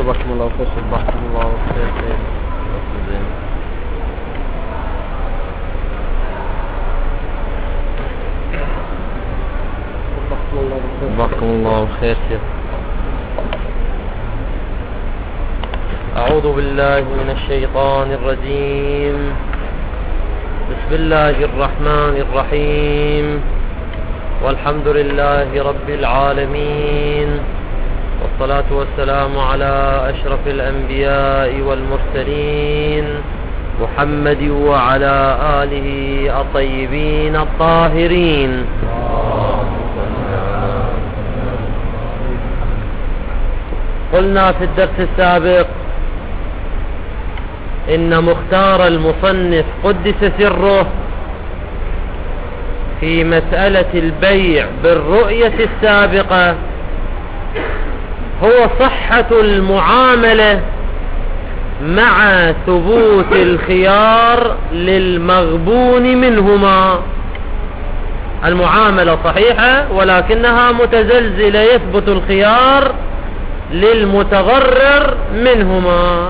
صبحكم الله خير. صبحكم الله خير. صبحكم الله خير. أعوذ بالله من الشيطان الرجيم. بسم الله الرحمن الرحيم. والحمد لله رب العالمين، والصلاة والسلام على أشرف الأنبياء والمرسلين محمد وعلى آله الطيبين الطاهرين. قلنا في الدرس السابق إن مختار المصنف قدس سره في مسألة البيع بالرؤية السابقة هو صحة المعاملة مع ثبوت الخيار للمغبون منهما. المعاملة صحيحة ولكنها متزلزلة، يثبت الخيار للمتضرر منهما،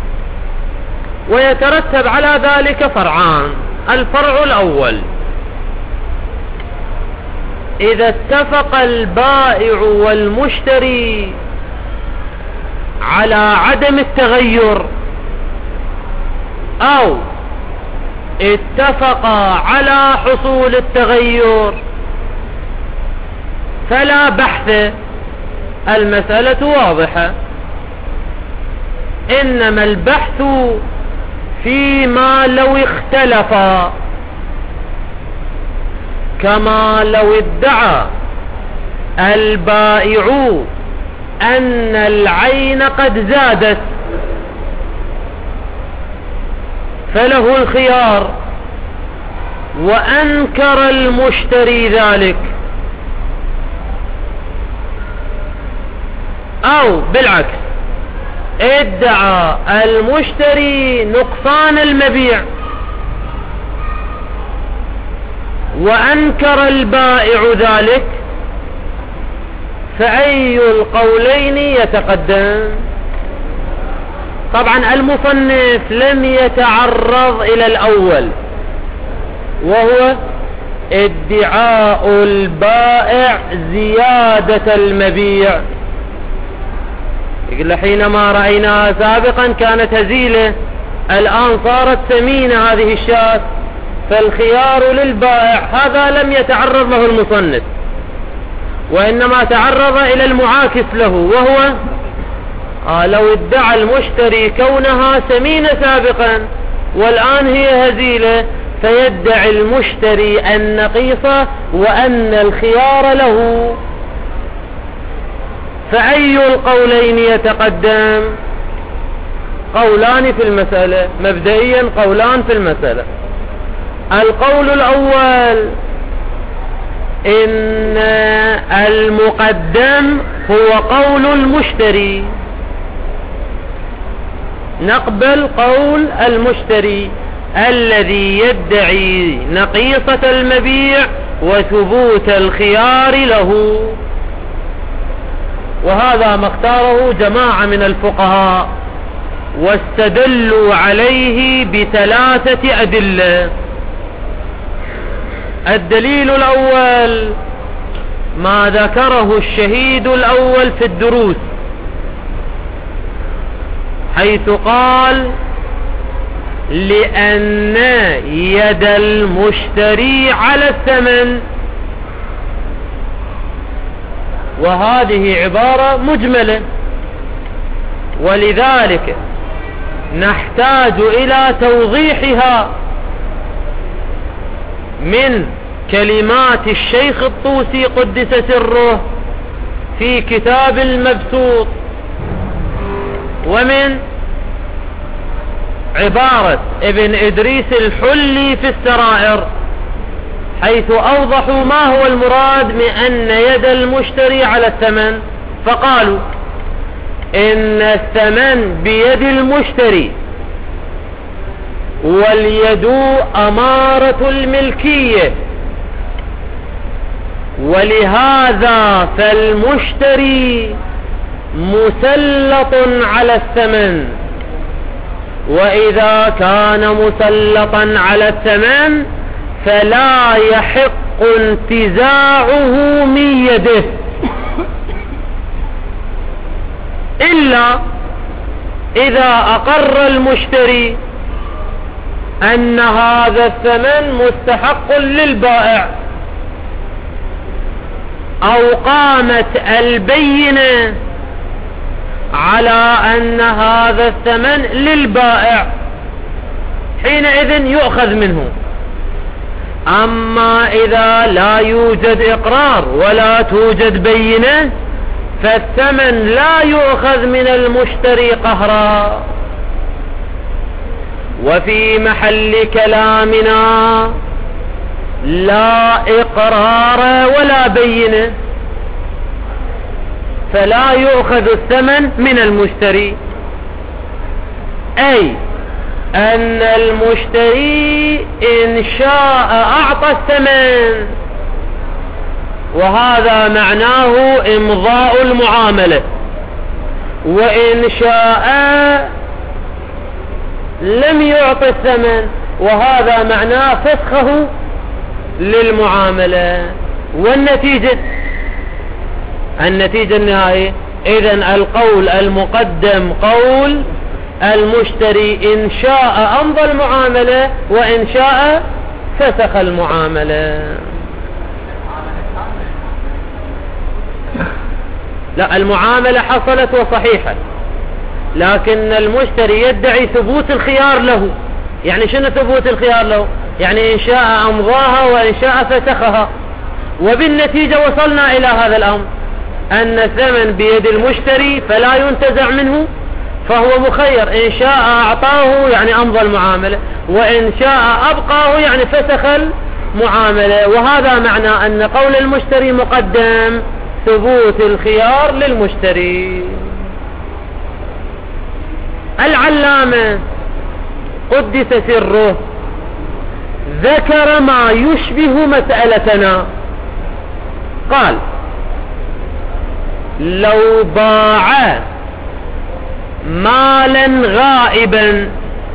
ويترتب على ذلك فرعان. الفرع الأول: إذا اتفق البائع والمشتري على عدم التغير أو اتفقا على حصول التغير فلا بحث، المسألة واضحة. إنما البحث فيما لو اختلفا، كما لو ادعى البائع أن العين قد زادت فله الخيار وأنكر المشتري ذلك، أو بالعكس ادعى المشتري نقصان المبيع وأنكر البائع ذلك، فأي القولين يتقدم؟ طبعا المصنف لم يتعرض إلى الأول، وهو ادعاء البائع زيادة المبيع. يقول حينما رأيناها سابقا كانت هزيلة، الآن صارت ثمينة هذه الشاة، فالخيار للبائع. هذا لم يتعرض له المصنف، وإنما تعرض إلى المعاكس له، وهو لو ادعى المشتري كونها ثمينة سابقا والآن هي هزيلة، فيدعي المشتري النقيصة وأن الخيار له. فأي القولين يتقدم؟ قولان في المسألة، مبدئيا قولان في المسألة. القول الأول: إن المقدم هو قول المشتري، نقبل قول المشتري الذي يدعي نقيصة المبيع وثبوت الخيار له، وهذا ما اختاره جماعة من الفقهاء، واستدلوا عليه بثلاثة أدلة. الدليل الأول ما ذكره الشهيد الأول في الدروس، حيث قال: لأن يد المشتري على الثمن. وهذه عبارة مجملة، ولذلك نحتاج إلى توضيحها من كلمات الشيخ الطوسي قدس سره في كتاب المبسوط، ومن عبارة ابن إدريس الحلي في السرائر، حيث أوضحوا ما هو المراد من أن يد المشتري على الثمن. فقالوا: إن الثمن بيد المشتري، واليد أمارة الملكية، ولهذا فالمشتري مسلط على الثمن، وإذا كان مسلطا على الثمن فلا يحق انتزاعه من يده إلا إذا أقر المشتري أن هذا الثمن مستحق للبائع، أو قامت البينة على أن هذا الثمن للبائع، حينئذ يؤخذ منه. أما إذا لا يوجد إقرار ولا توجد بينة فالثمن لا يؤخذ من المشتري قهرا. وفي محل كلامنا لا إقرار ولا بينة، فلا يؤخذ الثمن من المشتري، أي أن المشتري إن شاء أعطى الثمن، وهذا معناه إمضاء المعاملة، وإن شاء لم يعطي الثمن، وهذا معناه فسخه للمعاملة. والنتيجة النهائية إذن القول المقدم قول المشتري إن شاء أمضى المعاملة، وإن شاء فسخ المعاملة. لا، المعاملة حصلت وصحيحة، لكن المشتري يدعي ثبوت الخيار له. يعني شنو ثبوت الخيار له؟ يعني إن شاء أمضاها وإن شاء فسخها. وبالنتيجة وصلنا إلى هذا الأمر، أن الثمن بيد المشتري فلا ينتزع منه، فهو مخير، إن شاء أعطاه يعني أمضى المعاملة، وإن شاء أبقاه يعني فسخ المعاملة. وهذا معنى أن قول المشتري مقدم ثبوت الخيار للمشتري. العلامة قدس سره ذكر ما يشبه مسألتنا، قال: لو باع مالا غائبا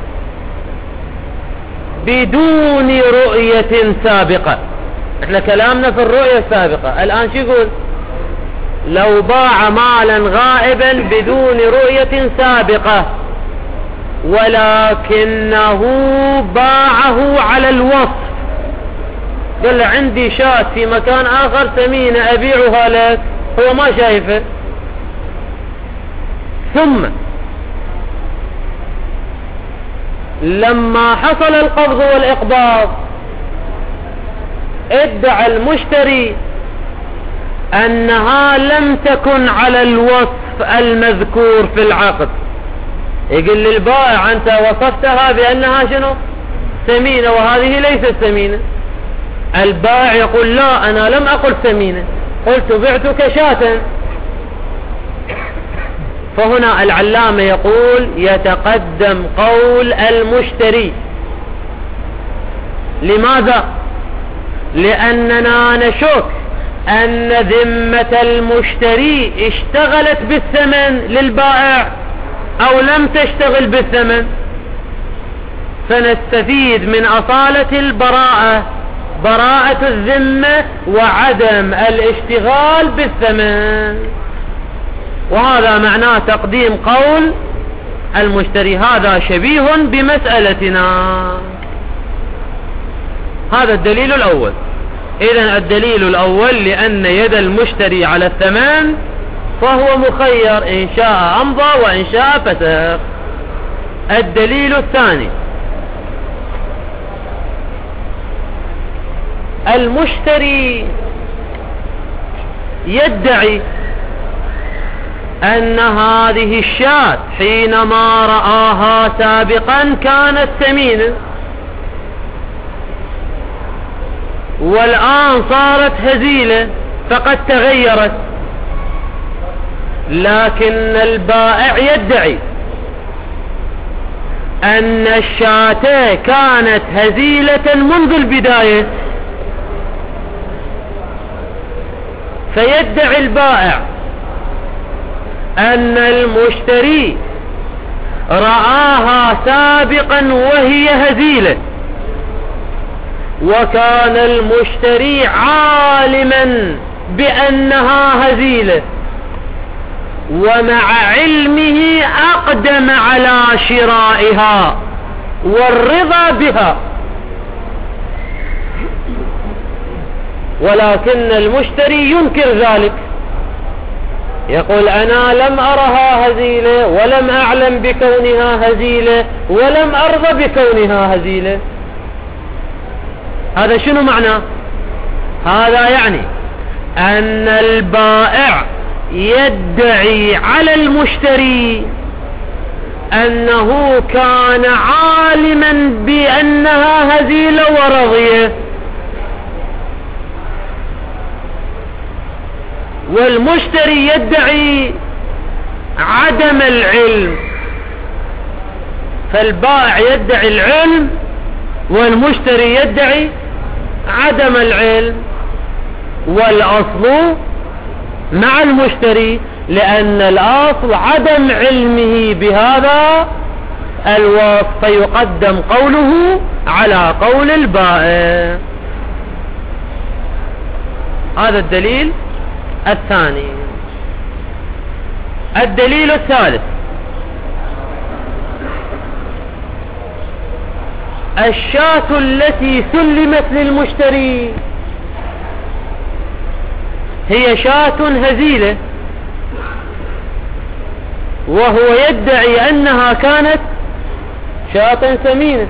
بدون رؤية سابقة. احنا كلامنا في الرؤية السابقة، الآن شو يقول؟ لو باع مالا غائبا بدون رؤية سابقة ولكنه باعه على الوصف، قال عندي شاة في مكان آخر ثمينة أبيعها لك، هو ما شايفه، ثم لما حصل القبض والإقباض ادعى المشتري أنها لم تكن على الوصف المذكور في العقد. يقول للبائع أنت وصفتها بأنها شنو؟ ثمينة، وهذه ليست ثمينة. البائع يقول لا، أنا لم أقل ثمينة، قلت بعتك شاة. فهنا العلامة يقول يتقدم قول المشتري. لماذا؟ لأننا نشك أن ذمة المشتري اشتغلت بالثمن للبائع أو لم تشتغل بالثمن، فنستفيد من أصالة البراءة، براءة الذمة وعدم الاشتغال بالثمن. وهذا معناه تقديم قول المشتري. هذا شبيه بمسألتنا. هذا الدليل الأول. إذن الدليل الأول لأن يد المشتري على الثمن فهو مخير، إن شاء أمضى وإن شاء فسخ. الدليل الثاني: المشتري يدعي أن هذه الشاة حينما رآها سابقا كانت ثمينة، والآن صارت هزيلة فقد تغيرت. لكن البائع يدعي أن الشاة كانت هزيلة منذ البداية، فيدعي البائع أن المشتري رآها سابقا وهي هزيلة، وكان المشتري عالما بأنها هزيلة، ومع علمه أقدم على شرائها والرضا بها، ولكن المشتري ينكر ذلك، يقول أنا لم أرها هزيلة ولم أعلم بكونها هزيلة ولم أرضى بكونها هزيلة. هذا شنو معناه؟ هذا يعني أن البائع يدعي على المشتري أنه كان عالما بأنها هزيلة ورضيه، والمشتري يدعي عدم العلم. فالبائع يدعي العلم والمشتري يدعي عدم العلم، والأصل مع المشتري، لأن الأصل عدم علمه بهذا الوصف، فيقدم قوله على قول البائع. هذا الدليل الثاني. الدليل الثالث: الشاة التي سلمت للمشتري هي شاة هزيلة، وهو يدعي أنها كانت شاة ثمينة.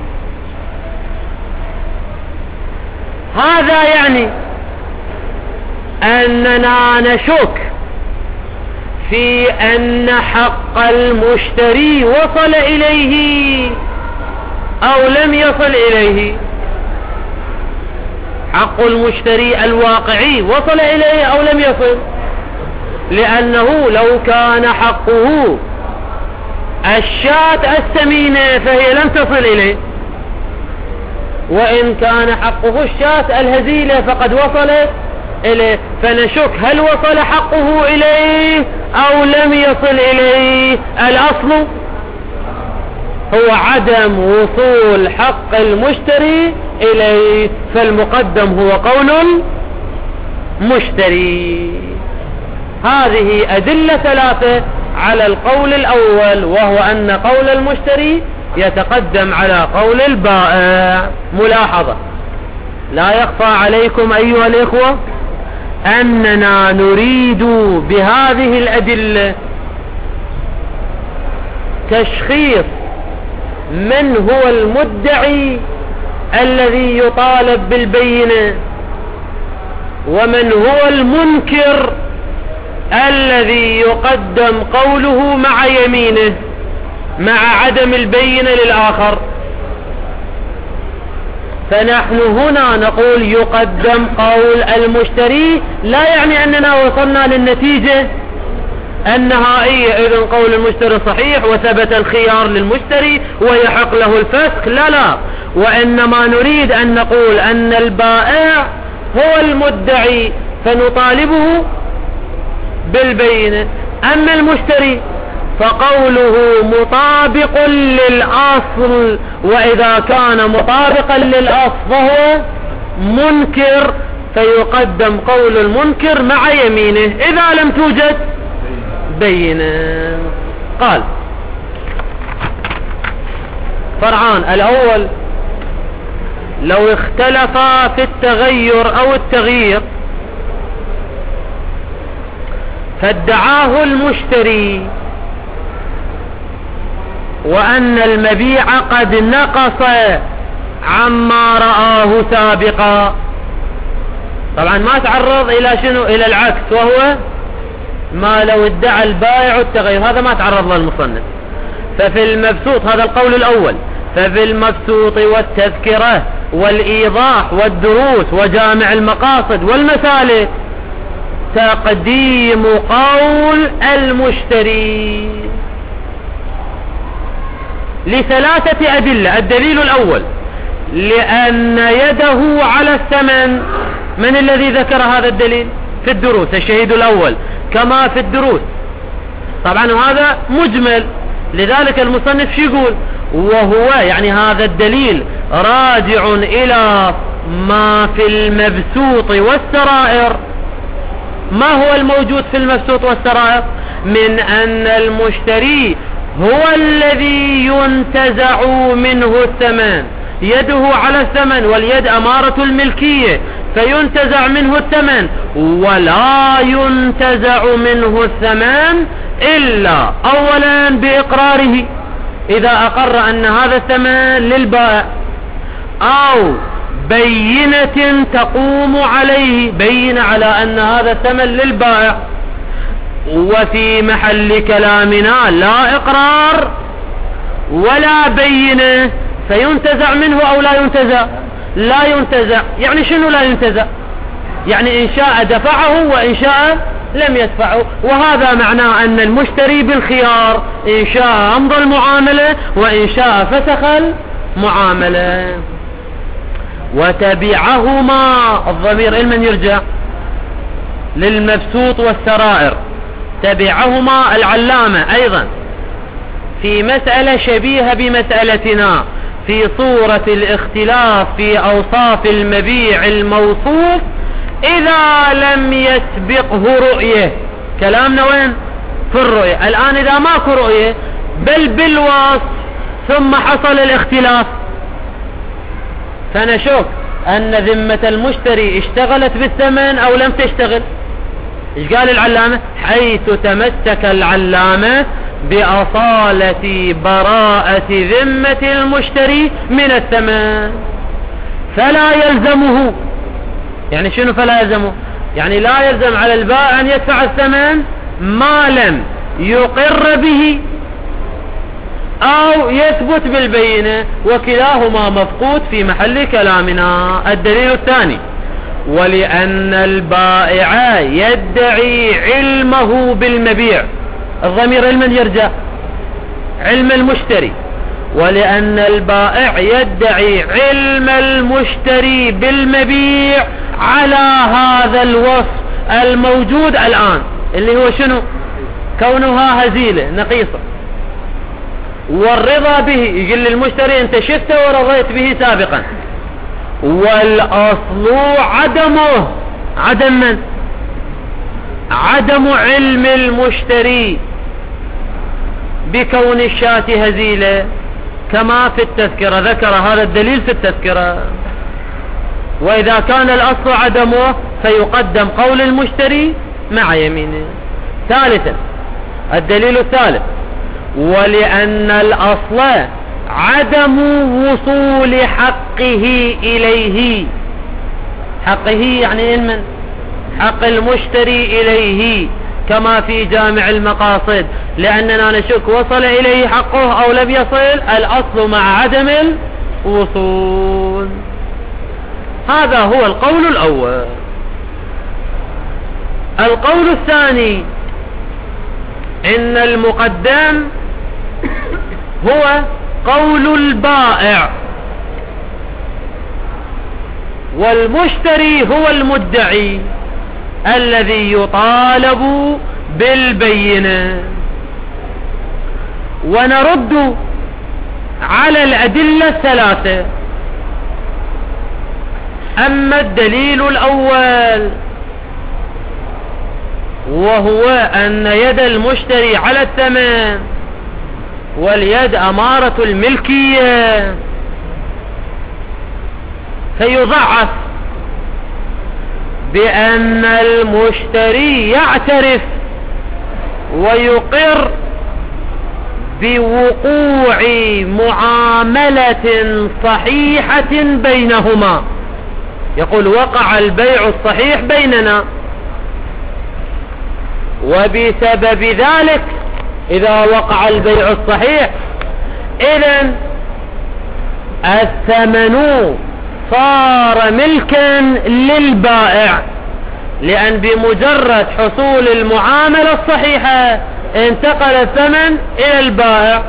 هذا يعني أننا نشك في أن حق المشتري وصل إليه أو لم يصل إليه. حق المشتري الواقعي وصل إليه أو لم يصل، لأنه لو كان حقه الشاة الثمينة فهي لم تصل إليه، وإن كان حقه الشاة الهزيلة فقد وصلت إليه. فنشك هل وصل حقه إليه أو لم يصل إليه. الأصل هو عدم وصول حق المشتري إليه، فالمقدم هو قول المشتري. هذه أدلة ثلاثة على القول الأول، وهو أن قول المشتري يتقدم على قول البائع. ملاحظة: لا يخفى عليكم أيها الإخوة أننا نريد بهذه الأدلة تشخيص من هو المدعي الذي يطالب بالبينة، ومن هو المنكر الذي يقدم قوله مع يمينه مع عدم البينة للآخر. فنحن هنا نقول يقدم قول المشتري، لا يعني أننا وصلنا للنتيجة النهائية إذن قول المشتري صحيح وثبت الخيار للمشتري ويحق له الفسخ، لا، وإنما نريد أن نقول أن البائع هو المدعي فنطالبه بالبينة. أما المشتري فقوله مطابق للأصل، وإذا كان مطابقا للأصل فهو منكر، فيقدم قول المنكر مع يمينه إذا لم توجد بينة. قال: فرعان الأول: لو اختلفا في التغير أو التغيير فادعاه المشتري وأن المبيع قد نقص عما رآه سابقا. طبعا ما تعرض إلى شنو؟ إلى العكس، وهو ما لو ادعى البائع التغير، هذا ما تعرض له المصنف. ففي المبسوط، هذا القول الأول، ففي المبسوط والتذكرة والإيضاح والدروس وجامع المقاصد والمسالك تقديم قول المشتري لثلاثة أدلة. الدليل الأول: لأن يده على الثمن. من الذي ذكر هذا الدليل؟ في الدروس، الشهيد الأول كما في الدروس. طبعا هذا مجمل، لذلك المصنف يقول وهو يعني هذا الدليل راجع إلى ما في المبسوط والسرائر. ما هو الموجود في المبسوط والسرائر؟ من أن المشتري هو الذي ينتزع منه الثمن، يده على الثمن واليد أمارة الملكية، فينتزع منه الثمن، ولا ينتزع منه الثمن إلا أولا بإقراره، إذا أقر أن هذا الثمن للبائع، أو بينة تقوم عليه، بين على أن هذا الثمن للبائع. وفي محل كلامنا لا إقرار ولا بينة، فينتزع منه أو لا ينتزع؟ لا ينتزع. يعني شنو لا ينتزع؟ يعني إن شاء دفعه وإن شاء لم يدفعه، وهذا معناه أن المشتري بالخيار، إن شاء أمضى المعاملة وإن شاء فسخ المعاملة. وتبعهما، الضمير لمن يرجع؟ للمبسوط والسرائر. تبعهما العلامة أيضا في مسألة شبيهة بمسألتنا، في صورة الاختلاف في أوصاف المبيع الموصوف إذا لم يسبقه رؤية. كلامنا وين؟ في الرؤية. الآن إذا ماكو رؤية بل بالوصف ثم حصل الاختلاف، فنشك أن ذمة المشتري اشتغلت بالثمن أو لم تشتغل. إيش قال العلامة؟ حيث تمسك العلامة بأصالة براءة ذمة المشتري من الثمن، فلا يلزمه. يعني شنو فلا يلزمه؟ يعني لا يلزم على البائع أن يدفع الثمن ما لم يقر به أو يثبت بالبينة، وكلاهما مفقود في محل كلامنا. الدليل الثاني: ولأن البائع يدعي علمه بالمبيع. الضمير لمن يرجع؟ علم المشتري. ولأن البائع يدعي علم المشتري بالمبيع على هذا الوصف الموجود الآن، اللي هو شنو؟ كونها هزيلة نقيصة، والرضا به. يقول للمشتري انت شفته ورضيت به سابقا، والأصل عدمه. عدم من؟ عدم علم المشتري بكون الشاة هزيلة، كما في التذكرة ذكر هذا الدليل في التذكرة. وإذا كان الأصل عدمه فيقدم قول المشتري مع يمينه. ثالثا، الدليل الثالث: ولأن الأصل عدم وصول حقه إليه. حقه يعني من؟ حق المشتري إليه، كما في جامع المقاصد، لأننا نشك وصل إليه حقه أو لم يصل. الأصل مع عدم الوصول. هذا هو القول الأول. القول الثاني: إن المقدم هو قول البائع، والمشتري هو المدعي الذي يطالب بالبينة. ونرد على الأدلة الثلاثة. أما الدليل الأول وهو أن يد المشتري على الثمن واليد أمارة الملكية، فيضعف بأن المشتري يعترف ويقر بوقوع معاملة صحيحة بينهما. يقول وقع البيع الصحيح بيننا، وبسبب ذلك إذا وقع البيع الصحيح إذن الثمن صار ملكا للبائع، لأن بمجرد حصول المعاملة الصحيحة انتقل الثمن إلى البائع.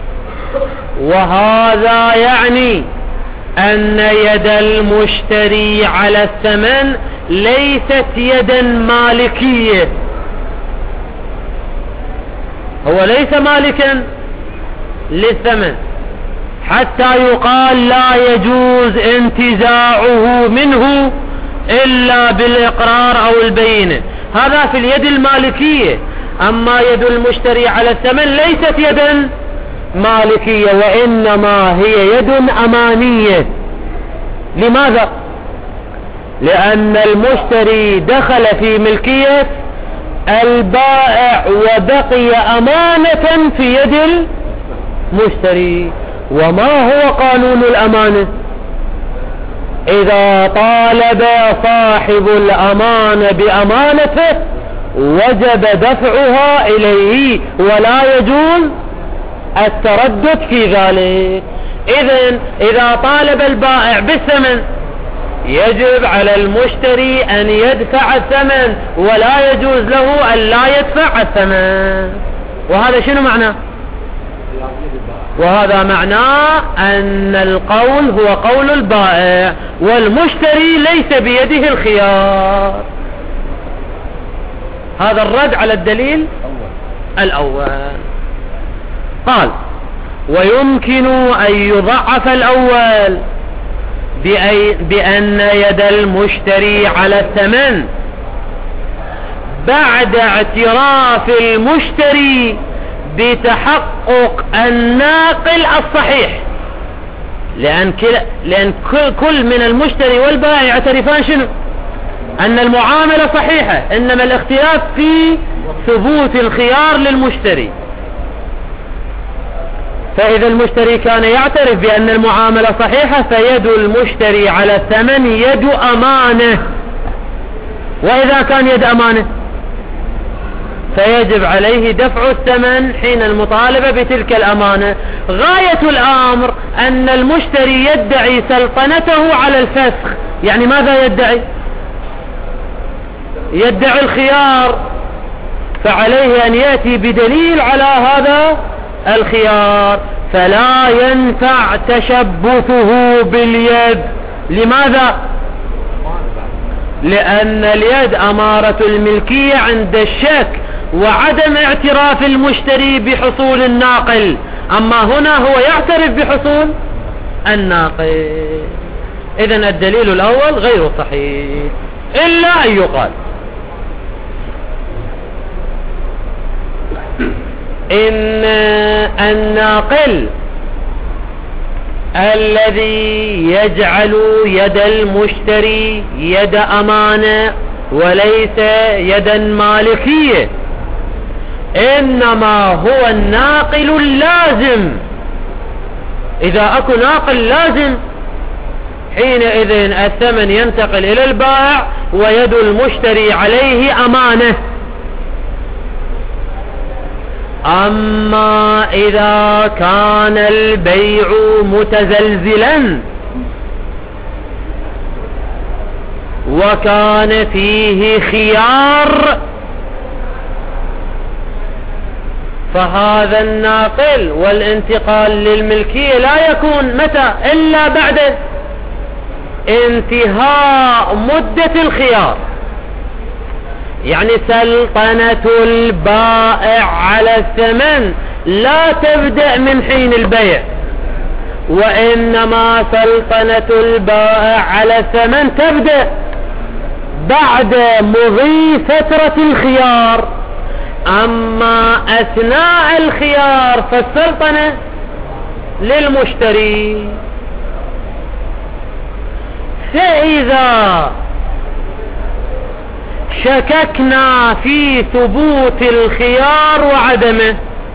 وهذا يعني أن يد المشتري على الثمن ليست يدا مالكية، هو ليس مالكا للثمن حتى يقال لا يجوز انتزاعه منه إلا بالإقرار أو البينة. هذا في اليد المالكية. أما يد المشتري على الثمن ليست يدا مالكية، وإنما هي يد أمانية. لماذا؟ لأن المشتري دخل في ملكية البائع وبقي أمانة في يد المشتري. وما هو قانون الأمانة؟ إذا طالب صاحب الأمانة بأمانته وجب دفعها إليه ولا يجوز التردد في ذلك. إذا طالب البائع بالثمن يجب على المشتري أن يدفع الثمن، ولا يجوز له أن لا يدفع الثمن. وهذا شنو معناه؟ وهذا معناه أن القول هو قول البائع، والمشتري ليس بيده الخيار. هذا الرد على الدليل الأول. قال: ويمكن أن يضعف الأول بأن يد المشتري على الثمن بعد اعتراف المشتري بتحقق الناقل الصحيح. لأن كل من المشتري والبائع يعترفان شنو؟ أن المعاملة صحيحة، إنما الاختلاف في ثبوت الخيار للمشتري. فإذا المشتري كان يعترف بأن المعاملة صحيحة فيد المشتري على الثمن يد أمانة. وإذا كان يد أمانة فيجب عليه دفع الثمن حين المطالبة بتلك الأمانة. غاية الأمر أن المشتري يدعي سلطنته على الفسخ. يعني ماذا يدعي؟ يدعي الخيار، فعليه أن يأتي بدليل على هذا الخيار. فلا ينفع تشبثه باليد. لماذا؟ لأن اليد أمارة الملكية عند الشك وعدم اعتراف المشتري بحصول الناقل. أما هنا هو يعترف بحصول الناقل. إذن الدليل الأول غير صحيح، إلا أن يقال إن الناقل الذي يجعل يد المشتري يد أمانة وليس يدا مالكية إنما هو الناقل اللازم. إذا أكو ناقل لازم حينئذ الثمن ينتقل إلى البائع ويد المشتري عليه أمانة. أما إذا كان البيع متزلزلا وكان فيه خيار فهذا الناقل والانتقال للملكية لا يكون متى إلا بعد انتهاء مدة الخيار. يعني سلطنة البائع على الثمن لا تبدأ من حين البيع، وإنما سلطنة البائع على الثمن تبدأ بعد مضي فترة الخيار. أما أثناء الخيار فالسلطنة للمشتري. فإذا شككنا في ثبوت الخيار وعدمه،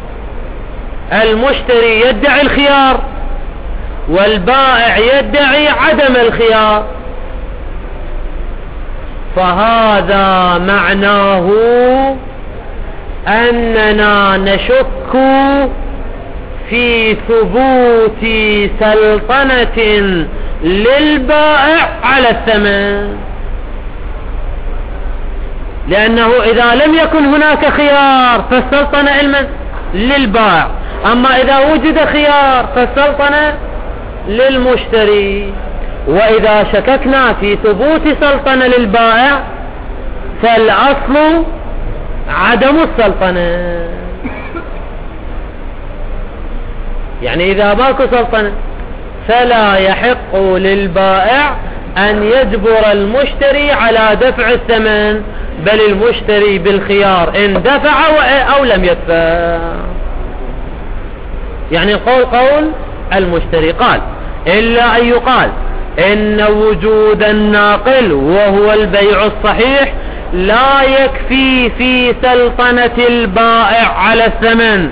المشتري يدعي الخيار والبائع يدعي عدم الخيار، فهذا معناه أننا نشك في ثبوت سلطنة للبائع على الثمن. لأنه إذا لم يكن هناك خيار فالسلطنة علما للبائع، أما إذا وجد خيار فالسلطنة للمشتري. وإذا شككنا في ثبوت سلطنة للبائع فالأصل عدم السلطنة. يعني إذا ماكو سلطنة فلا يحق للبائع أن يجبر المشتري على دفع الثمن، بل المشتري بالخيار إن دفع أو لم يدفع. يعني القول قول المشتري. قال إلا أن يقال إن وجود الناقل وهو البيع الصحيح لا يكفي في سلطنة البائع على الثمن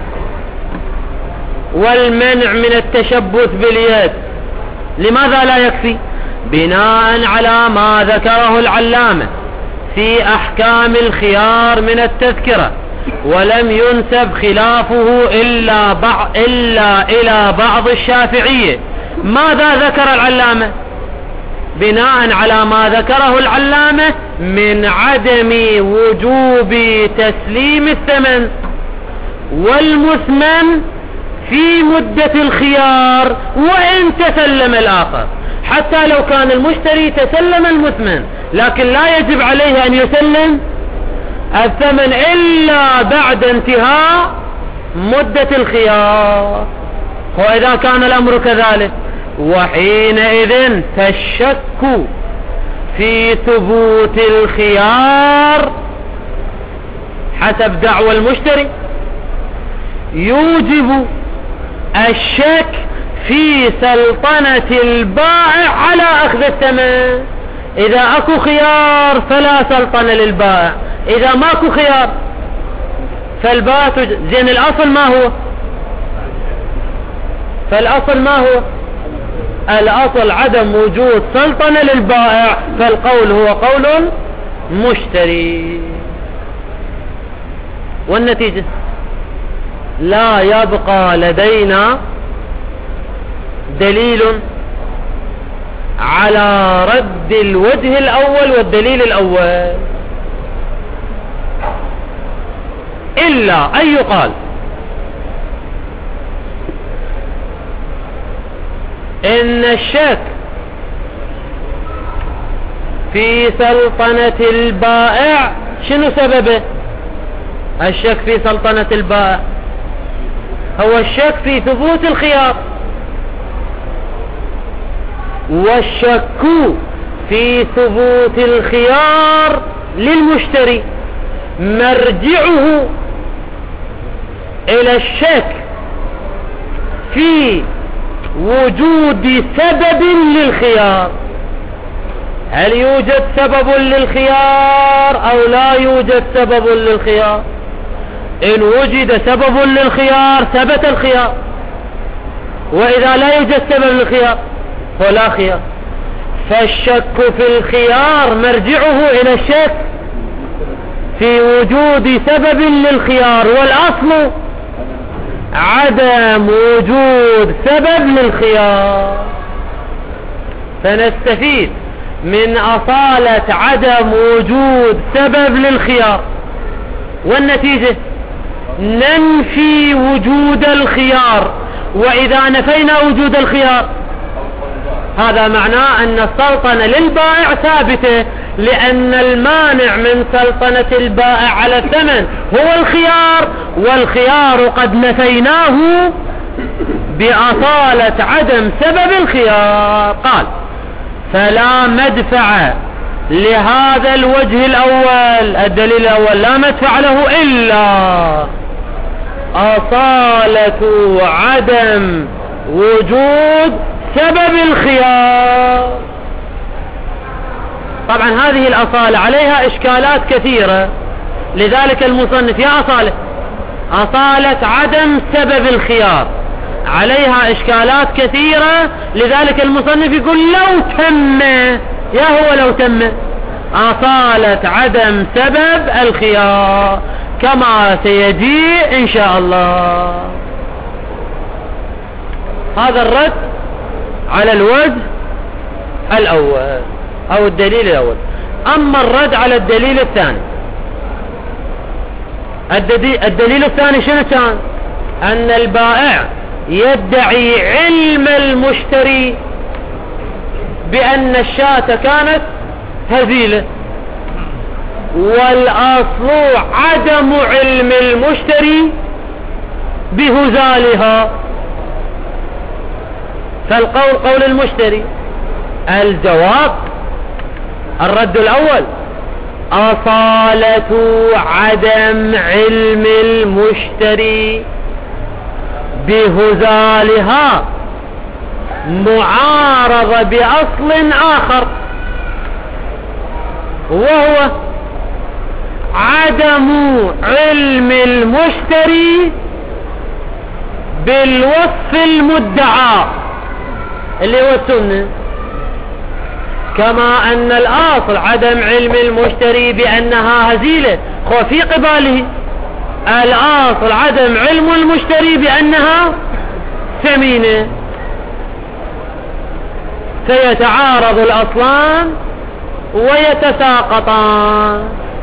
والمنع من التشبث باليد. لماذا لا يكفي؟ بناء على ما ذكره العلامة في أحكام الخيار من التذكرة، ولم ينسب خلافه إلا إلى بعض الشافعية. ماذا ذكر العلامة؟ بناء على ما ذكره العلامة من عدم وجوب تسليم الثمن والمثمن في مدة الخيار وإن تسلم الآخر. حتى لو كان المشتري تسلم المثمن لكن لا يجب عليه أن يسلم الثمن إلا بعد انتهاء مدة الخيار. وإذا كان الأمر كذلك وحينئذ فالشك في ثبوت الخيار حسب دعوى المشتري يوجب الشك في سلطنة البائع على أخذ الثمن. إذا أكو خيار فلا سلطنة للبائع، إذا ماكو خيار فالبائع زين. الأصل ما هو؟ فالأصل ما هو؟ الأصل عدم وجود سلطنة للبائع، فالقول هو قول مشتري. والنتيجة لا يبقى لدينا دليل على رد الوجه الأول والدليل الأول إلا أن يقال إن الشك في سلطنة البائع شنو سببه؟ الشك في سلطنة البائع هو الشك في ثبوت الخيار، والشك في ثبوت الخيار للمشتري مرجعه إلى الشك في وجود سبب للخيار. هل يوجد سبب للخيار أو لا يوجد سبب للخيار؟ إن وجد سبب للخيار ثبت الخيار، وإذا لا يوجد سبب للخيار فلا خيار. فالشك في الخيار مرجعه إلى الشك في وجود سبب للخيار، والأصل عدم وجود سبب للخيار. فنستفيد من أصالة عدم وجود سبب للخيار، والنتيجة ننفي وجود الخيار. وإذا نفينا وجود الخيار هذا معناه أن السلطنة للبائع ثابتة، لأن المانع من سلطنة البائع على الثمن هو الخيار، والخيار قد نفيناه بأصالة عدم سبب الخيار. قال فلا مدفع لهذا الوجه الأول، الدليل الأول لا مدفع له إلا أصالة عدم وجود سبب الخيار. طبعا هذه الأصالة عليها إشكالات كثيرة، لذلك المصنف يا أصالة عدم سبب الخيار عليها إشكالات كثيرة، لذلك المصنف يقول لو تم، يا هو لو تم أصالة عدم سبب الخيار كما سيجيء إن شاء الله. هذا الرد على الوجه الأول أو الدليل الأول. أما الرد على الدليل الثاني، الدليل الثاني شنو كان؟ أن البائع يدعي علم المشتري بأن الشاة كانت هزيلة، والأصل عدم علم المشتري بهزالها. فالقول قول المشتري. الجواب الرد الأول: أصالة عدم علم المشتري بهزالها معارضة بأصل آخر، وهو عدم علم المشتري بالوصف المدعى اللي هو السنة. كما أن الأصل عدم علم المشتري بأنها هزيلة، وفي قباله الأصل عدم علم المشتري بأنها ثمينة، فيتعارض الأصلان ويتساقطان،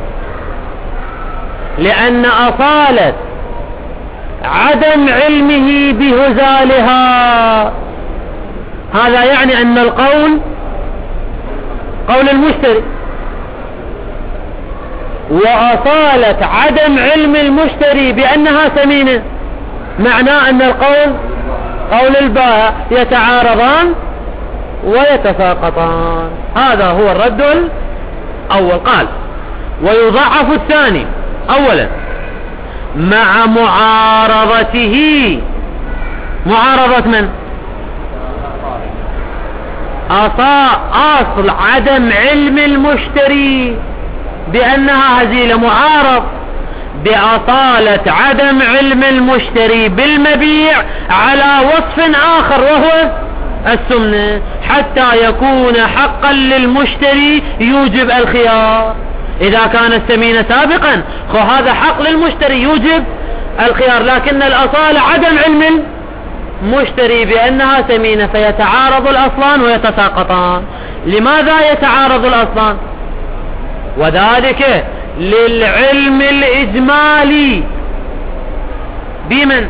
لأن أصالة عدم علمه بهزالها هذا يعني أن القول قول المشتري، وأصالة عدم علم المشتري بأنها ثمينة معناه أن القول قول البائع، يتعارضان ويتساقطان. هذا هو الرد الأول. قال: ويضعف الثاني أولا مع معارضته. معارضة من؟ أصل عدم علم المشتري بأنها هزيلة معارض بأصالة عدم علم المشتري بالمبيع على وصف آخر وهو السمنة، حتى يكون حقا للمشتري يوجب الخيار. إذا كان الثمين سابقا هذا حق للمشتري يوجب الخيار، لكن الأصالة عدم علم المشتري بأنها ثمينة، فيتعارض الأصلان ويتساقطان. لماذا يتعارض الأصلان؟ وذلك للعلم الإجمالي بمن؟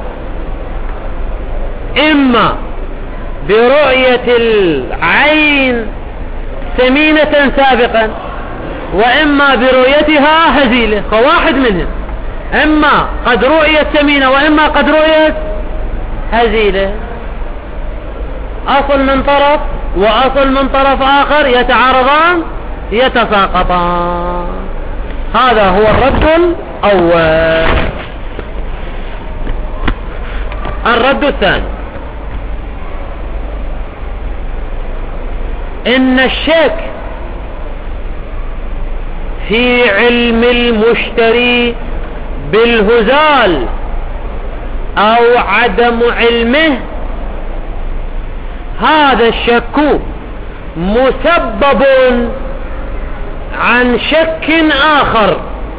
إما برؤية العين ثمينة سابقا، وإما برؤيتها هزيلة، فواحد منهم، إما قد رؤيت ثمينة وإما قد رؤيت هزيلة. أصل من طرف وأصل من طرف آخر يتعارضان يتساقطان. هذا هو الرد الأول. الرد الثاني: إن الشك في علم المشتري بالهزال أو عدم علمه، هذا الشك مسبب عن شك آخر،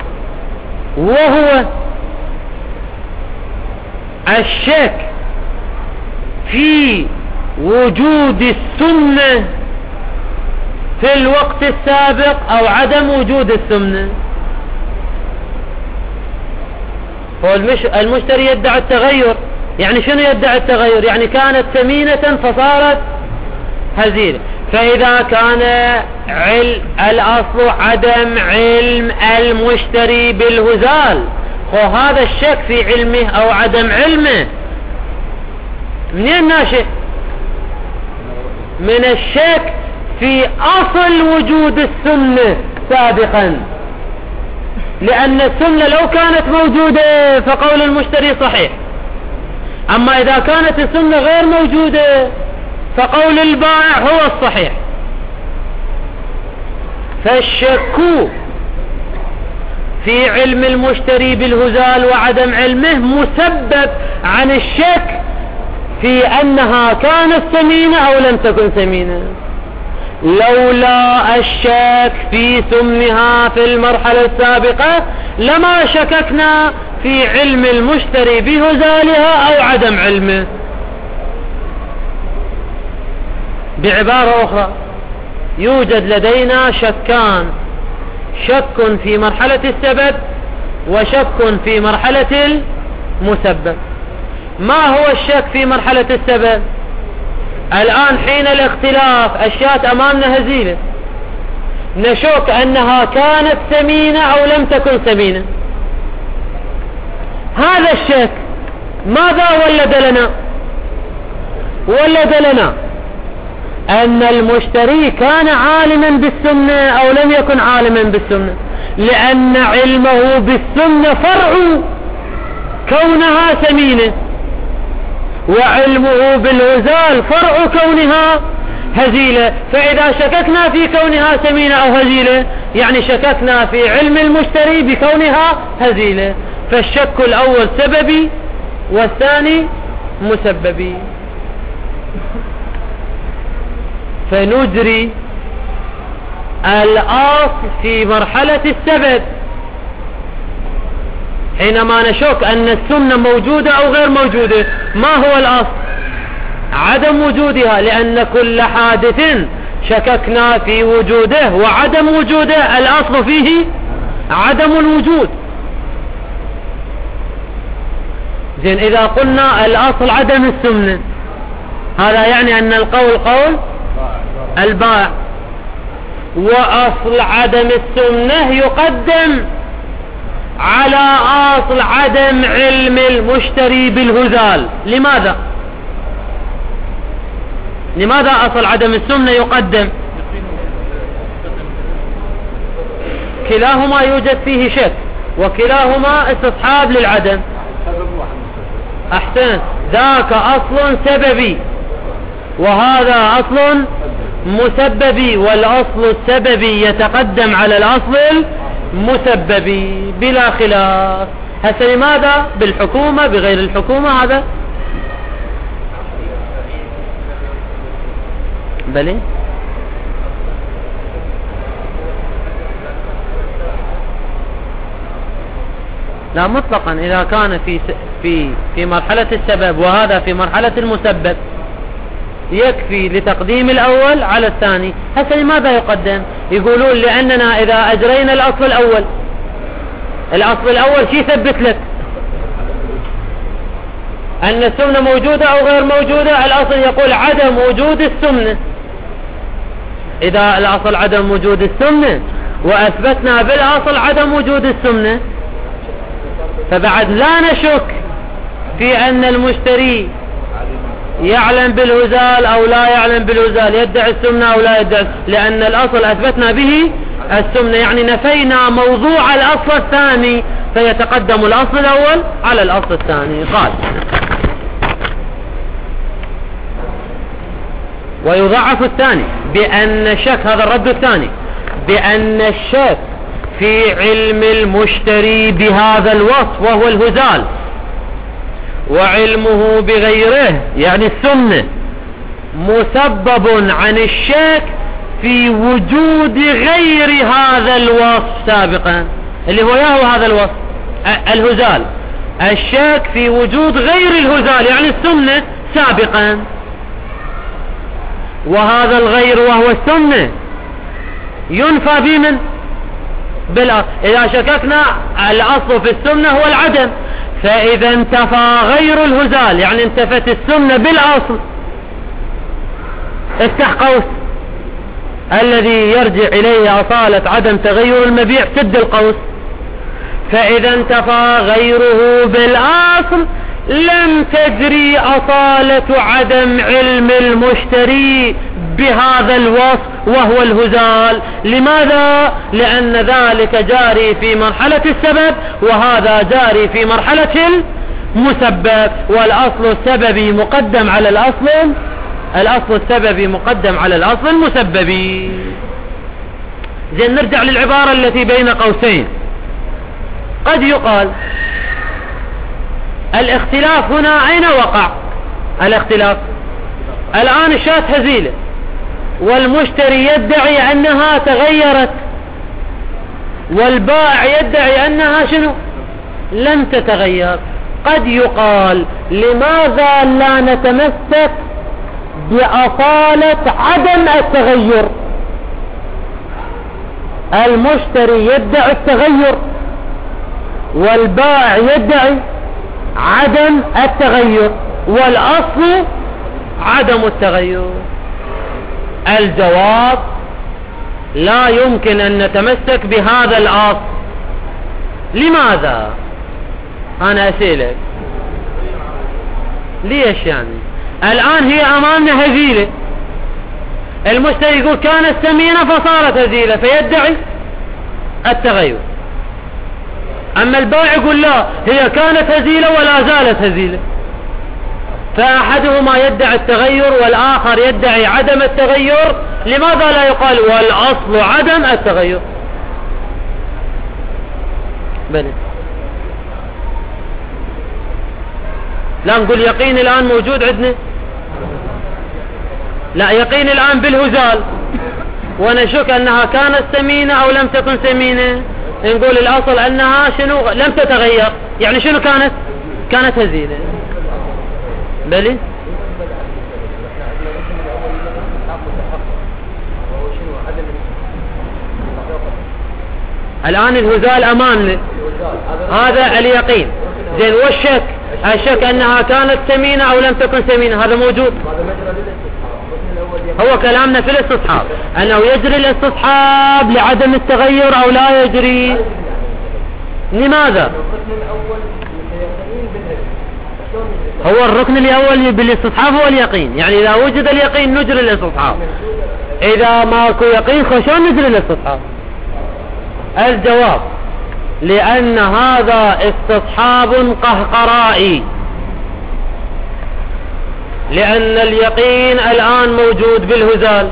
وهو الشك في وجود السنة في الوقت السابق أو عدم وجود السنة. المشتري يدعي التغير. يعني شنو يدعي التغير؟ يعني كانت ثمينة فصارت هزيلة. فإذا كان الأصل عدم علم المشتري بالهزال، وهذا الشك في علمه أو عدم علمه منين ناشئ؟ من الشك في أصل وجود السنة سابقا، لأن السنة لو كانت موجودة فقول المشتري صحيح، أما إذا كانت السنة غير موجودة فقول البائع هو الصحيح. فالشك في علم المشتري بالهزال وعدم علمه مسبب عن الشك في أنها كانت ثمينة أو لم تكن ثمينة. لولا الشك في ثمنها في المرحلة السابقة لما شككنا في علم المشتري بهزالها أو عدم علمه. بعبارة أخرى، يوجد لدينا شكان: شك في مرحلة السبب وشك في مرحلة المسبب. ما هو الشك في مرحلة السبب؟ الآن حين الاختلاف الشاة أمامنا هزيلة، نشك أنها كانت ثمينة أو لم تكن ثمينة. هذا الشك ماذا ولد لنا؟ ولد لنا أن المشتري كان عالما بالسنة أو لم يكن عالما بالسنة، لأن علمه بالسنة فرع كونها ثمينة، وعلمه بالهزال فرع كونها هزيلة. فإذا شككنا في كونها ثمينة أو هزيلة يعني شككنا في علم المشتري بكونها هزيلة، فالشك الأول سببي والثاني مسببي. فنجري الأصل في مرحلة السبب حينما نشك أن السنة موجودة أو غير موجودة. ما هو الأصل؟ عدم وجودها، لأن كل حادث شككنا في وجوده وعدم وجوده الأصل فيه عدم الوجود. زين، إذا قلنا الأصل عدم السنة هذا يعني أن القول قول البائع، وأصل عدم السنة يقدم على أصل عدم علم المشتري بالهزال. لماذا أصل عدم السنة يقدم؟ كلاهما يوجد فيه شك وكلاهما استصحاب للعدم. أحسن، ذاك أصل سببي وهذا أصل مسببي، والأصل السببي يتقدم على الأصل المسببي بلا خلاف. هسه لماذا بالحكومة بغير الحكومة؟ هذا بلي لا مطلقا، إذا كان في مرحلة السبب وهذا في مرحلة المسبب يكفي لتقديم الأول على الثاني. هسه لماذا يقدم؟ يقولون لأننا إذا أجرينا الأصل الأول شي يثبت لك أن السمنة موجودة أو غير موجودة. الأصل يقول عدم وجود السمنة. إذا الأصل عدم وجود السمنة وأثبتنا بالأصل عدم وجود السمنة، فبعد لا نشك في أن المشتري يعلم بالهزال أو لا يعلم بالهزال، يدعي السمنة أو لا يدعي، لأن الأصل أثبتنا به السمنة، يعني نفينا موضوع الأصل الثاني، فيتقدم الأصل الأول على الأصل الثاني. قال ويضعف الثاني بأن الشك، هذا الرد الثاني، بأن الشك في علم المشتري بهذا الوصف وهو الهزال وعلمه بغيره يعني السنة مسبب عن الشك في وجود غير هذا الوصف سابقا، اللي هو ياهو هذا الوصف الهزال. الشك في وجود غير الهزال يعني السنة سابقا، وهذا الغير وهو السنة ينفى بمن؟ بالأصل. إذا شككنا الأصل في السنة هو العدم، فإذا انتفى غير الهزال يعني انتفت السنة بالأصل، افتح قوس الذي يرجع إليه أصالة عدم تغير المبيع، سد القوس. فإذا انتفى غيره بالأصل لم تجري أصالة عدم علم المشتري بهذا الوصف وهو الهزال. لماذا؟ لأن ذلك جاري في مرحلة السبب وهذا جاري في مرحلة المسبب، والأصل السببي مقدم على الأصل السببي مقدم على الأصل المسببي. زين، نرجع للعبارة التي بين قوسين. قد يقال الاختلاف هنا أين وقع؟ الاختلاف الآن الشاة هزيلة والمشتري يدعي أنها تغيرت والبائع يدعي أنها شنو؟ لم تتغير. قد يقال لماذا لا نتمسك بأصالة عدم التغير؟ المشتري يدعي التغير والبائع يدعي عدم التغير والأصل عدم التغير. الجواب لا يمكن أن نتمسك بهذا الأصل. لماذا؟ أنا أسألك ليش؟ يعني الآن هي أمامنا هزيلة، المشتري يقول كانت ثمينة فصارت هزيلة فيدعي التغير. أما البائع يقول لا، هي كانت هزيلة ولا زالت هزيلة. فأحدهما يدعي التغير والآخر يدعي عدم التغير. لماذا لا يقال والأصل عدم التغير؟ بلى، لا نقول يقين الآن موجود عندنا، لا يقين الآن بالهزال ونشك أنها كانت ثمينة أو لم تكن ثمينة، نقول الأصل أنها شنو لم تتغير، يعني شنو كانت هزيلة. بلي الآن الهزال أمامنا، هذا اليقين. زين، والشك، الشك أنها كانت ثمينة أو لم تكن ثمينة، هذا موجود. هو كلامنا في الاستصحاب أنه يجري الاستصحاب لعدم التغير أو لا يجري. لماذا؟ هو الركن الأول بالاستصحاب هو اليقين، يعني إذا وجد اليقين نجري الاستصحاب، إذا ماكو يقين خشون نجري الاستصحاب. الجواب لأن هذا استصحاب قهقرائي، لأن اليقين الآن موجود بالهزال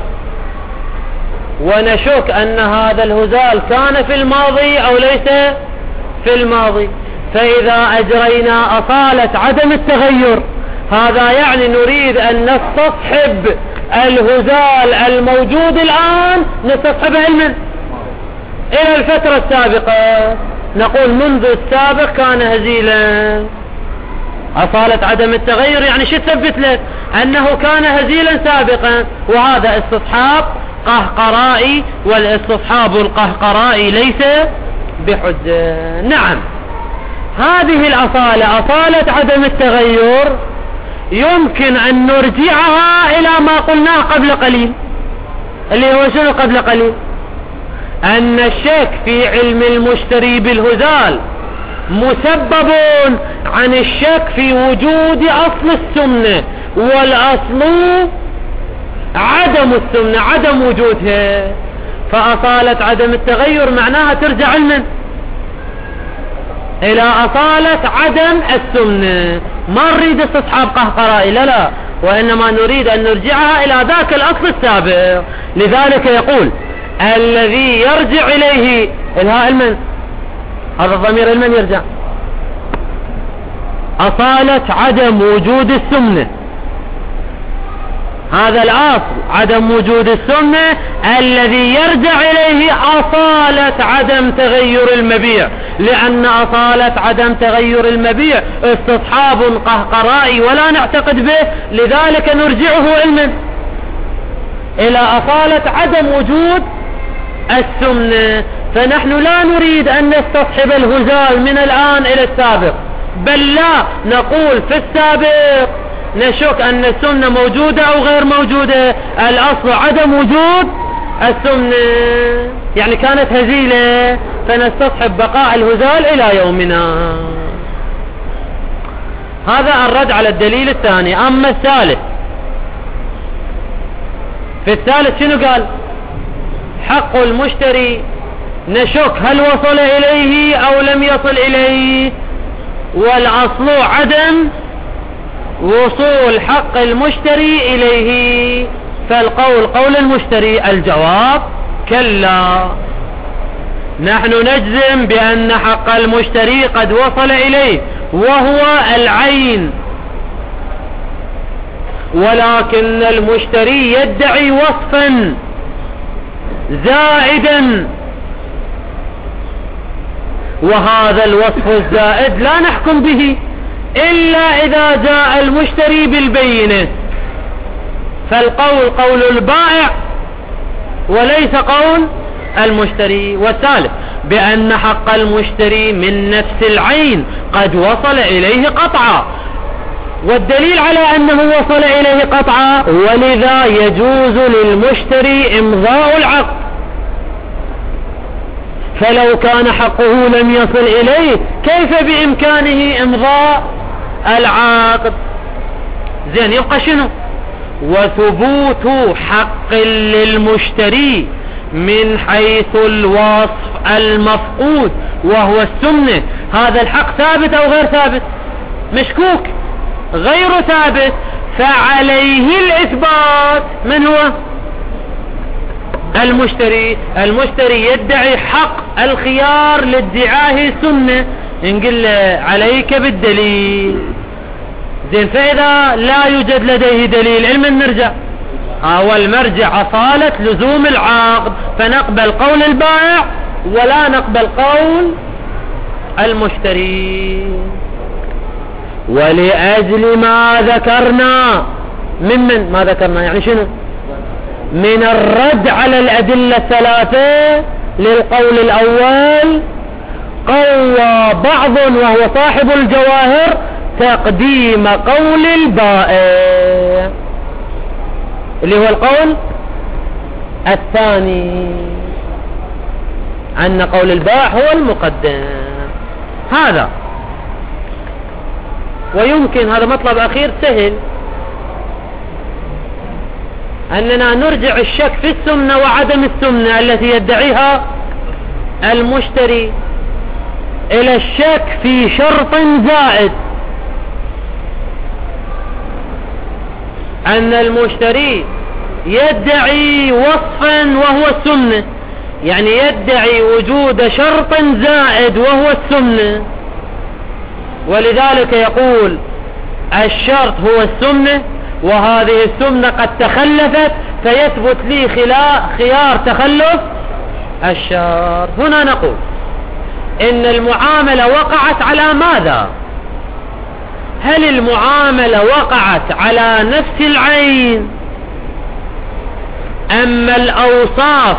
ونشك أن هذا الهزال كان في الماضي أو ليس في الماضي. فإذا أجرينا أصالة عدم التغير هذا يعني نريد أن نستصحب الهزال الموجود الآن، نستصحبه علما إلى الفترة السابقة، نقول منذ السابق كان هزيلا. أصالة عدم التغير يعني شو تثبت لك؟ أنه كان هزيلا سابقا، وهذا استصحاب قهقرائي، والاستصحاب القهقرائي ليس بحجة. نعم، هذه الأصالة، أصالة عدم التغير، يمكن أن نرجعها إلى ما قلناه قبل قليل، اللي هو شنو قبل قليل؟ أن الشك في علم المشتري بالهزال مسبب عن الشك في وجود أصل السمنة، والأصل عدم السمنة، عدم وجودها. فأصالة عدم التغير معناها ترجع علما إلى أصالة عدم السمنة. ما نريد استصحاب قهقرائي، لا، وإنما نريد أن نرجعها إلى ذاك الأصل السابق. لذلك يقول الذي يرجع إليه الهاء المن، هذا الضمير المن يرجع، أصالة عدم وجود السمنة، هذا الأصل عدم وجود السمنة الذي يرجع إليه أصالة عدم تغير المبيع، لأن أصالة عدم تغير المبيع استصحاب قهقرائي ولا نعتقد به، لذلك نرجعه علما إلى أصالة عدم وجود السمنة. فنحن لا نريد أن نستصحب الهزال من الآن إلى السابق، بل لا، نقول في السابق نشك أن السمنة موجودة أو غير موجودة، الأصل عدم وجود السمنة، يعني كانت هزيلة، فنستصحب بقاء الهزال إلى يومنا. هذا الرد على الدليل الثاني. أما الثالث، في الثالث شنو قال؟ حق المشتري نشك هل وصل إليه أو لم يصل إليه، والأصل عدم وصول حق المشتري إليه، فالقول قول المشتري. الجواب كلا، نحن نجزم بأن حق المشتري قد وصل إليه وهو العين، ولكن المشتري يدعي وصفا زائدا، وهذا الوصف الزائد لا نحكم به إلا إذا جاء المشتري بالبينة، فالقول قول البائع وليس قول المشتري. والثالث بأن حق المشتري من نفس العين قد وصل إليه قطعا، والدليل على أنه وصل إليه قطعا، ولذا يجوز للمشتري إمضاء العقد. فلو كان حقه لم يصل إليه كيف بإمكانه إمضاء العقد؟ زين يبقى شنو؟ وثبوت حق للمشتري من حيث الوصف المفقود وهو السمنة. هذا الحق ثابت او غير ثابت؟ مشكوك، غير ثابت، فعليه الإثبات. من هو؟ المشتري يدعي حق الخيار لادعائه سنة، نقول عليك بالدليل. زين، فإذا لا يوجد لديه دليل علم نرجع، والمرجع أصالة لزوم العقد، فنقبل قول البائع ولا نقبل قول المشتري. ولأجل ما ذكرنا ما ذكرنا يعني شنو؟ من الرد على الأدلة الثلاثة للقول الأول، قوى بعض وهو صاحب الجواهر تقديم قول البائع اللي هو القول الثاني، أن قول البائع هو المقدم. هذا ويمكن هذا مطلب أخير سهل، أننا نرجع الشك في السمنة وعدم السمنة التي يدعيها المشتري إلى الشك في شرط زائد، أن المشتري يدعي وصفا وهو السمنة، يعني يدعي وجود شرط زائد وهو السمنة، ولذلك يقول الشرط هو السمنة وهذه السمنة قد تخلفت فيثبت لي خيار تخلف الشرط. هنا نقول إن المعاملة وقعت على ماذا؟ هل المعاملة وقعت على نفس العين، أما الأوصاف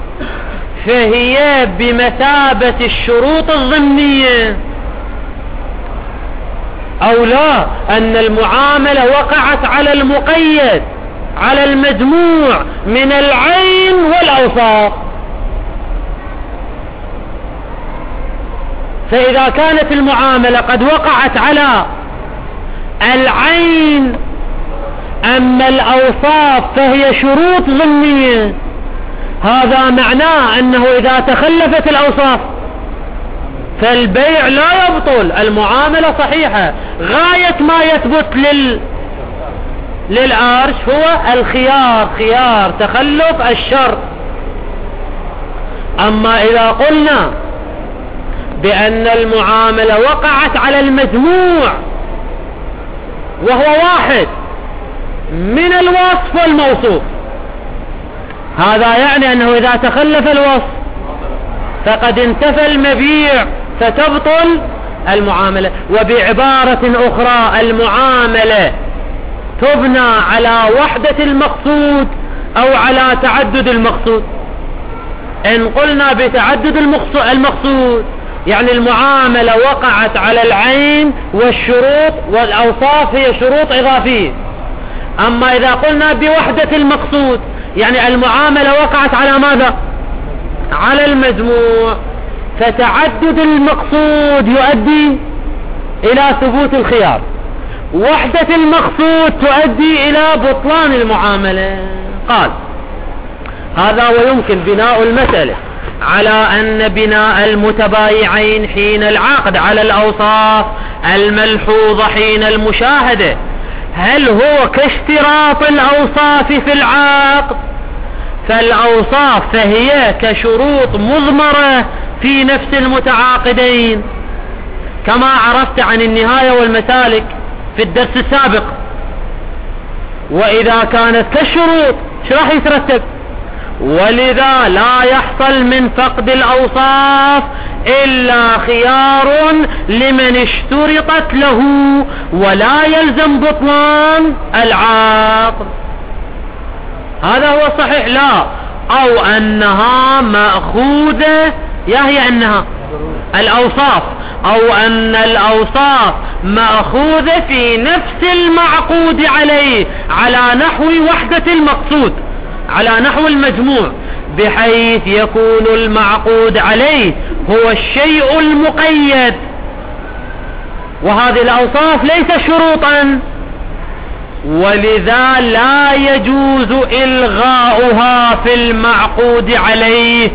فهي بمثابة الشروط الضمنية، أو لا أن المعاملة وقعت على المقيد، على المجموع من العين والأوصاف؟ فإذا كانت المعاملة قد وقعت على العين أما الأوصاف فهي شروط ضمنية، هذا معناه أنه إذا تخلفت الأوصاف فالبيع لا يبطل، المعاملة صحيحة. غاية ما يثبت للعرش هو الخيار، خيار تخلف الشرط. أما إذا قلنا بأن المعاملة وقعت على المجموع وهو واحد من الوصف والموصوف، هذا يعني أنه إذا تخلف الوصف فقد انتفى المبيع فتبطل المعاملة. وبعبارة أخرى المعاملة تبنى على وحدة المقصود أو على تعدد المقصود. إن قلنا بتعدد المقصود يعني المعاملة وقعت على العين والشروط والأوصاف هي شروط إضافية. أما إذا قلنا بوحدة المقصود يعني المعاملة وقعت على ماذا؟ على المجموع، فتعدد المقصود يؤدي إلى ثبوت الخيار، وحدة المقصود تؤدي إلى بطلان المعاملة. قال هذا ويمكن بناء المسألة على أن بناء المتبايعين حين العقد على الأوصاف الملحوظة حين المشاهدة هل هو كاشتراط الأوصاف في العقد، فالأوصاف فهي كشروط مضمرة في نفس المتعاقدين كما عرفت عن النهاية والمسالك في الدرس السابق. وإذا كانت كالشروط شو راح يترتب؟ ولذا لا يحصل من فقد الأوصاف إلا خيار لمن اشترطت له ولا يلزم بطلان العقد. هذا هو صحيح. لا، أو أنها مأخوذة، هي أنها الأوصاف، أو أن الأوصاف مأخوذة في نفس المعقود عليه على نحو وحدة المقصود، على نحو المجموع، بحيث يكون المعقود عليه هو الشيء المقيد، وهذه الأوصاف ليس شروطا ولذا لا يجوز إلغاؤها في المعقود عليه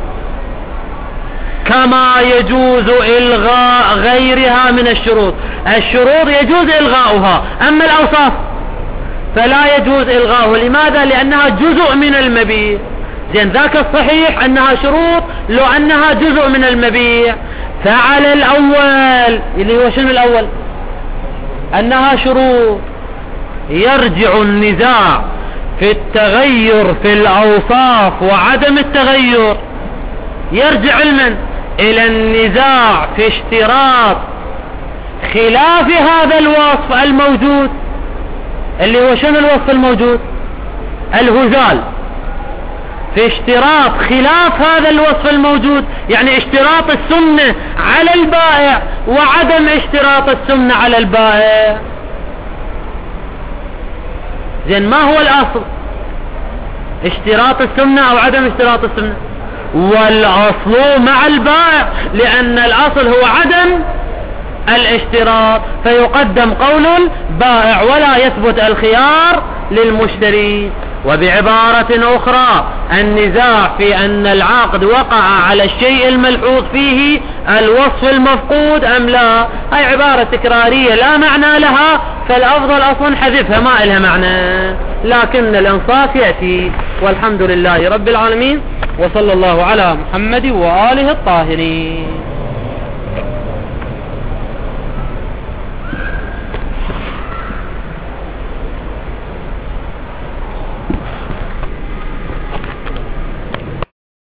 كما يجوز إلغاء غيرها من الشروط. الشروط يجوز إلغاؤها، أما الأوصاف فلا يجوز إلغاؤه. لماذا؟ لأنها جزء من المبيع. زين، ذاك الصحيح أنها شروط لو أنها جزء من المبيع. فعلى الأول اللي هو شنو الأول؟ أنها شروط. يرجع النزاع في التغير في الأوصاف وعدم التغير، يرجع علما إلى النزاع في اشتراط خلاف هذا الوصف الموجود، اللي هو شنو الوصف الموجود؟ الهزال. في اشتراط خلاف هذا الوصف الموجود، يعني اشتراط السنة على البائع وعدم اشتراط السنة على البائع. زين، ما هو الأصل؟ اشتراط السنة أو عدم اشتراط السنة؟ والأصل مع البائع، لأن الأصل هو عدم الاشتراط، فيقدم قول البائع ولا يثبت الخيار للمشتري. وبعبارة أخرى، النزاع في أن العقد وقع على الشيء الملحوظ فيه الوصف المفقود أم لا، هي عبارة تكرارية لا معنى لها، فالأفضل أصلا حذفها، ما لها معنى، لكن الإنصاف يأتي. والحمد لله رب العالمين، وصلى الله على محمد وآله الطاهرين.